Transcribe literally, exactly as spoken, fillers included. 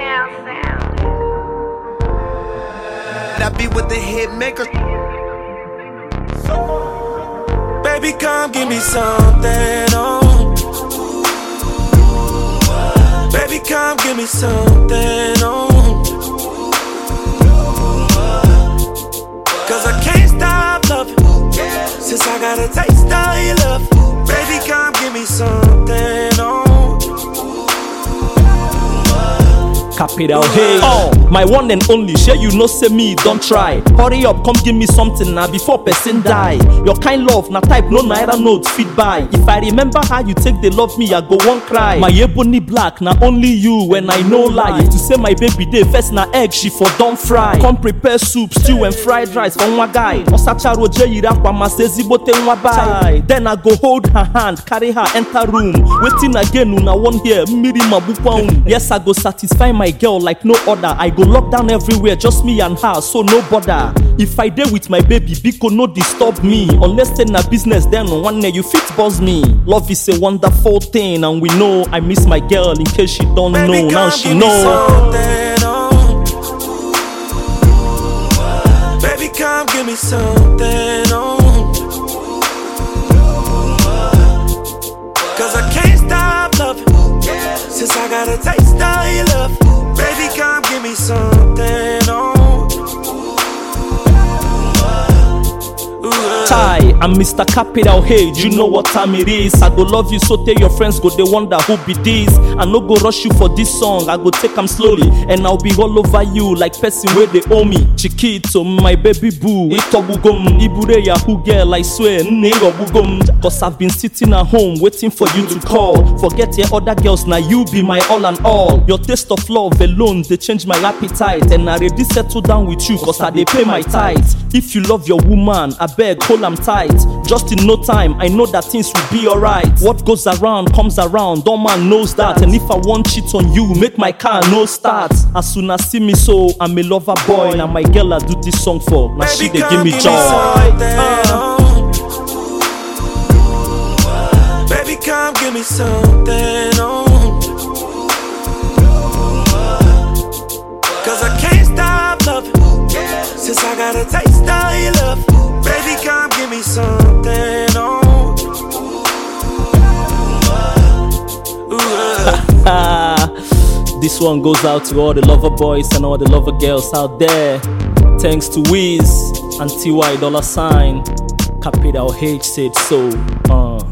now sound. I be with the hit maker. Baby, come give me something, oh. Baby, come give me something, oh. Cause I can't stop loving, since I got a taste of your love. Baby, come give me something, oh. Capital Hey, oh, my one and only, share you no say me, don't try. Hurry up, come give me something now before person die. Your kind love, na type no naira note feed by. If I remember how you take they love me, I go one cry. My ebony black, na only you when I no lie. If to say my baby day, first na egg, she for don't fry. Come prepare soup, stew and fried rice for one guy. Osacha roje ira kwa masezi bote nwa buy. Then I go hold her hand, carry her enter room. Waiting again, una one here, miri mabukwa un. Yes, I go satisfy my girl like no other. I go lock down everywhere, just me and her, so no bother. If I dey with my baby, Biko no disturb me. Unless say na business, then on one day you fit buzz me. Love is a wonderful thing, and we know I miss my girl. In case she don't Baby, know, now she know. Oh. Baby, come give me something, oh. Cause I can't stop loving, since I got a taste of your love. Baby, come give me something, oh. Ty, I'm Mister Capital Hey, you know what time it is. I go love you so tell your friends go they wonder who be this. I no go rush you for this song, I go take them slowly. And I'll be all over you like person where they owe me. Chiquito, my baby boo, itobugum. Ibure yahoo girl, I swear, nigobugum. Cause I've been sitting at home waiting for you to call. Forget your other girls, now you be my all and all. Your taste of love alone, they change my appetite. And I ready settle down with you cause I they pay my tithes. If you love your woman, I beg, hold am tight. Just in no time, I know that things will be alright. What goes around comes around, don't man knows that. And if I want cheat on you, make my car no start. As soon as see me so, I'm a lover boy. Now my girl I do this song for, now she they give me joy. Uh. Baby, come give me something, oh. Cause I can't stop loving, since I got a taste of your love. Baby, come give me something, oh. This one goes out to all the lover boys and all the lover girls out there. Thanks to Wiz and T Y Dollar Sign. Capital H said so. Uh.